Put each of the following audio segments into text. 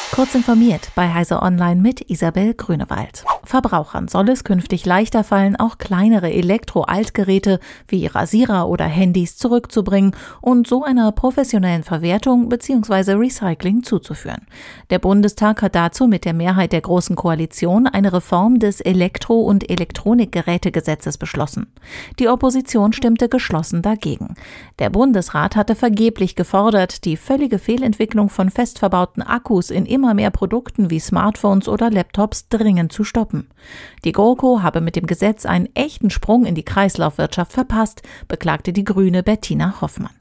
Kurz informiert bei Heise Online mit Isabel Grünewald. Verbrauchern soll es künftig leichter fallen, auch kleinere Elektro-Altgeräte wie Rasierer oder Handys zurückzubringen und so einer professionellen Verwertung bzw. Recycling zuzuführen. Der Bundestag hat dazu mit der Mehrheit der Großen Koalition eine Reform des Elektro- und Elektronikgerätegesetzes beschlossen. Die Opposition stimmte geschlossen dagegen. Der Bundesrat hatte vergeblich gefordert, die völlige Fehlentwicklung von fest verbauten Akkus in immer mehr Produkten wie Smartphones oder Laptops dringend zu stoppen. Die GroKo habe mit dem Gesetz einen echten Sprung in die Kreislaufwirtschaft verpasst, beklagte die Grüne Bettina Hoffmann.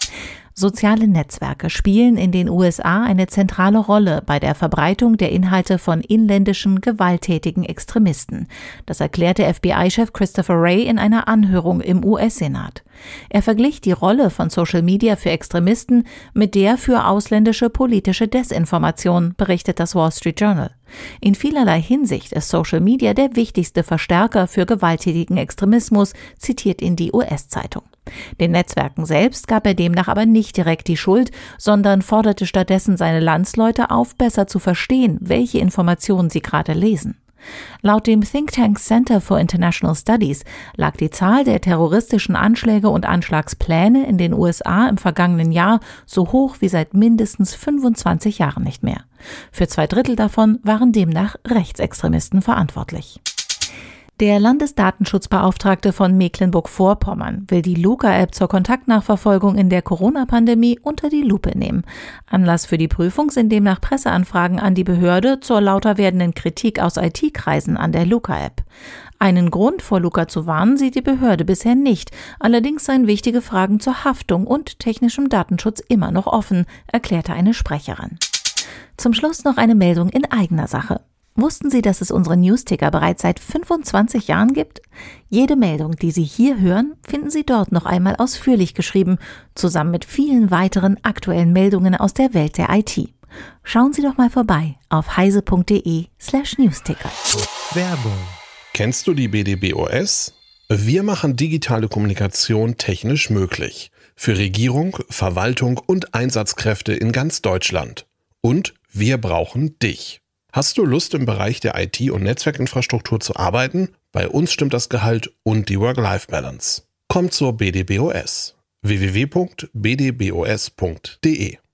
Soziale Netzwerke spielen in den USA eine zentrale Rolle bei der Verbreitung der Inhalte von inländischen, gewalttätigen Extremisten. Das erklärte FBI-Chef Christopher Wray in einer Anhörung im US-Senat. Er verglich die Rolle von Social Media für Extremisten mit der für ausländische politische Desinformation, berichtet das Wall Street Journal. In vielerlei Hinsicht ist Social Media der wichtigste Verstärker für gewalttätigen Extremismus, zitiert ihn die US-Zeitung. Den Netzwerken selbst gab er demnach aber nicht direkt die Schuld, sondern forderte stattdessen seine Landsleute auf, besser zu verstehen, welche Informationen sie gerade lesen. Laut dem Think Tank Center for International Studies lag die Zahl der terroristischen Anschläge und Anschlagspläne in den USA im vergangenen Jahr so hoch wie seit mindestens 25 Jahren nicht mehr. Für 2/3 davon waren demnach Rechtsextremisten verantwortlich. Der Landesdatenschutzbeauftragte von Mecklenburg-Vorpommern will die Luca-App zur Kontaktnachverfolgung in der Corona-Pandemie unter die Lupe nehmen. Anlass für die Prüfung sind demnach Presseanfragen an die Behörde zur lauter werdenden Kritik aus IT-Kreisen an der Luca-App. Einen Grund, vor Luca zu warnen, sieht die Behörde bisher nicht. Allerdings seien wichtige Fragen zur Haftung und technischem Datenschutz immer noch offen, erklärte eine Sprecherin. Zum Schluss noch eine Meldung in eigener Sache. Wussten Sie, dass es unsere Newsticker bereits seit 25 Jahren gibt? Jede Meldung, die Sie hier hören, finden Sie dort noch einmal ausführlich geschrieben, zusammen mit vielen weiteren aktuellen Meldungen aus der Welt der IT. Schauen Sie doch mal vorbei auf heise.de/Newsticker. Werbung. Kennst du die BDBOS? Wir machen digitale Kommunikation technisch möglich. Für Regierung, Verwaltung und Einsatzkräfte in ganz Deutschland. Und wir brauchen dich. Hast du Lust, im Bereich der IT- und Netzwerkinfrastruktur zu arbeiten? Bei uns stimmt das Gehalt und die Work-Life-Balance. Komm zur BDBOS. www.bdbos.de